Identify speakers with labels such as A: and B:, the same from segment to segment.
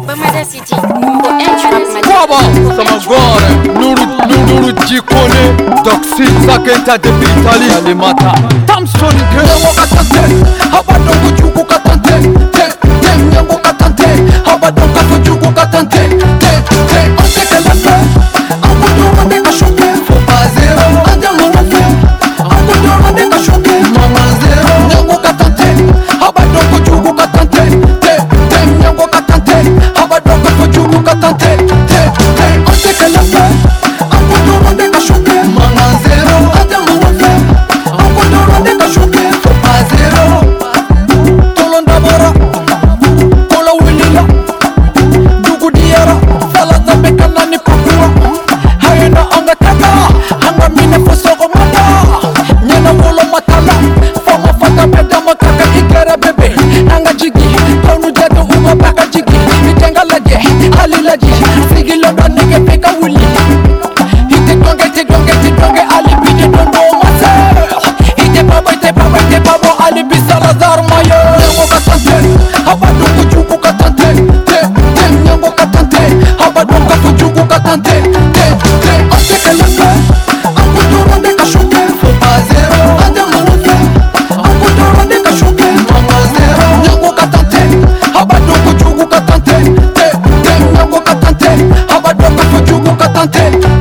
A: Bamada City, number entry.
B: Baba, Samagora, Nuru Jikone, Doxy, Sakenta de Vitali, Alimata, Tamson, Kero Katante, Habadongo Juku Katante, Yango Katante, Habadonga Fujuku Katante, Oteka Lata, Abudora de Kashoke, Fopa Zero, Adamanafe, Abudora de Kashoke, Mama Zero, Yango Katante, Habadongo Juku Katante, Yango Katante, Habadonga Fujuku Katante, Oteka Lata, Abudora de Kashoke, Mama Zero, Adamanafe, Abudora de Kashoke, Fopa Zero, Tolonda Bora, Kola Wilila, Dugu Diara, Falata Bekanani Papua, Hayana Angataka, Hanga Mine Fosoko Mata, Nyana Wolo Matala, Fama Fata Beda Makaka Ikera Bebe, Nanga Jigi, Konu Jado Uma Baka Jigi, Itenga Lage, Ali Lagi, Sigi Londo Nige Peka Willi, Ite Donge, Ali Bide Dondo Masa, Ite Babo, Ali Bisalazar Mayo, Nyango Katante, Habadongo Juku Katante, Nyango Katante, Habadongo Fujuku Katante, Oteka Lata, Abudora de Kashoke, Fopa Zero, Adamanafe, Abudora de Kashoke, Mama Zero, Nyango Katante, Habadongo Juku Katante, Nyango Katante, Habadongo Fujuku Katante,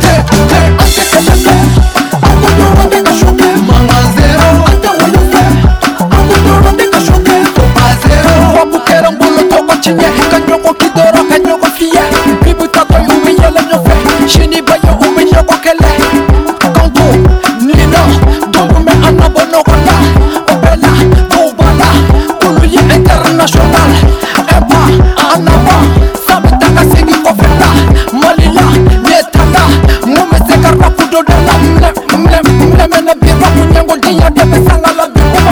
B: Oteka Lata, Abudora de Kashoke, Mama Zero, Adamanafe, Abudora de Kashoke, Fopa Zero, Wabukera Mbulo Toko Chinye, Kanyoko Kidoro, Kanyoko Fiye, Bibu Tako Uwe Yele Nyofe, Shini Bayo Uwe Nyoko Kele, Kanto, Nina, Dongume Anabono Kona, Obela, Bobala, Uluye International, Eba, Anaba, Sabitaka Sigi Kofela, Malila, Netala, Mumeseka Rapudo de la Mlemena Bira Munyango Diya Debe Sangala Bikuma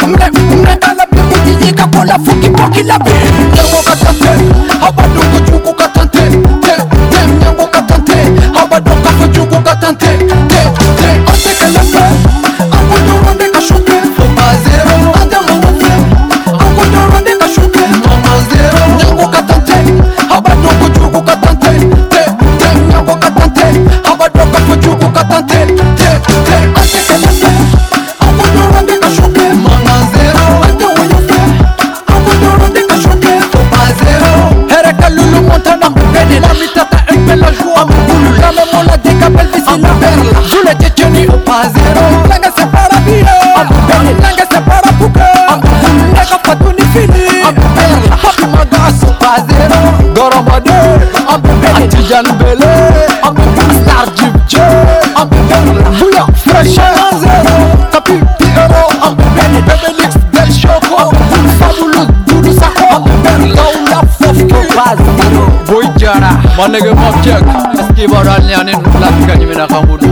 B: Mle Bibu Diyika Kola Fuki Poki Labi, Nyango Katante, Habadongo Juku Katante, Nyango Katante, Habadongo Fujuku Katante, Oteka Lata, Abudora de Kashoke, Fopa Zero, Adamanafe, Abudora de Kashoke, Mama Zero, Nyango Katante, Habadongo Juku Katante, Nyango Katante, Habadongo Fujuku Katante, Oteka Lata, Abudora de Kashoke, Mama Zero, Adamanafe, Abudora de Kashoke, Fopa Zero, Hereka Lulu Montana, Beni la mitata Embela Joua Mboulou, la memola de Capel Visila Perla, Jule Tcheni, Fopa Zero, Nanga Separa Bire, Beni Nanga Separa Puke, Nanga Fatuni Fili, Perla, Happy Magas, Fopa Zero, Goromade, Atijan Bele, Star Jibje, Bouya, Fresh Zero, Capi Piero, Beni Bebelix Del Choco, Fabulous Doudou Sako, Laula Fofke, Boy Jara, Manege Mokjek, Eskibara Lianin, Latka Nimina Kamudu,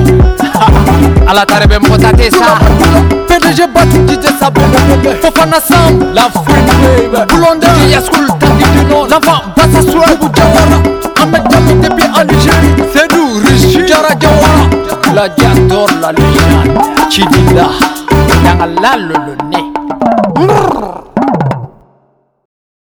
B: Alatare Mota Tessa, PDG Bati DJ Sabene, Fofana Sam, La Free Blonde, Yaskul Tangi Dino, L'enfant Bassa Soua, Boujawara, Ahmed Diallo depuis en Algérie, Sedou Rishi, Jara Jawara, La Diador, la légende, Chidila, Yangala le nez.